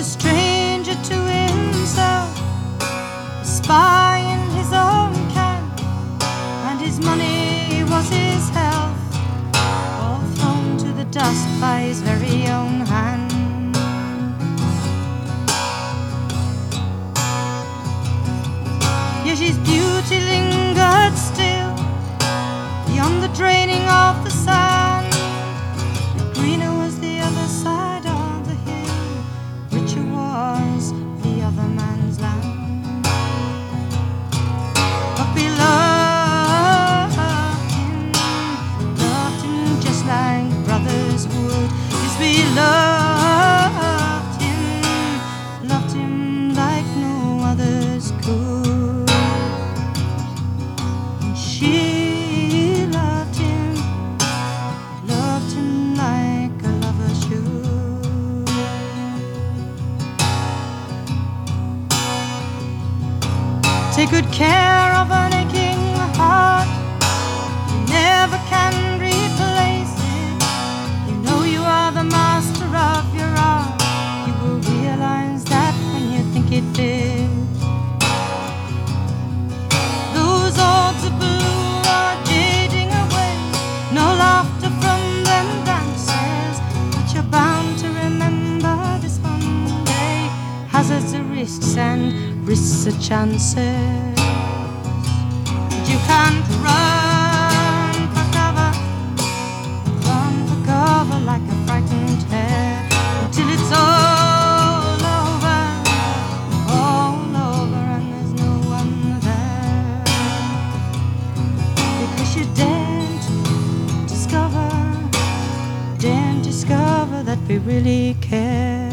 stranger to himself, a spy in his own camp, and his money was his health, all thrown to the dust by his very own hand. Yet his beauty lingered still beyond the draining of the sand. Greener was the other side of the hill, richer was the other man's land. But we loved him just like brothers would. Yes, we loved him like no others could. And she loved him like a lover should. Take good care of an aching heart, you never can replace it. You know you are the master of your art, you will realize that when you think it fits. Those orbs of blue are jading away, no laughter from them dances, but you're bound to remember this one day. Hazards are risks and risks are chances. You can't run for cover like a frightened hare, until it's all over, and there's no one there. Because you daren't discover that we really care.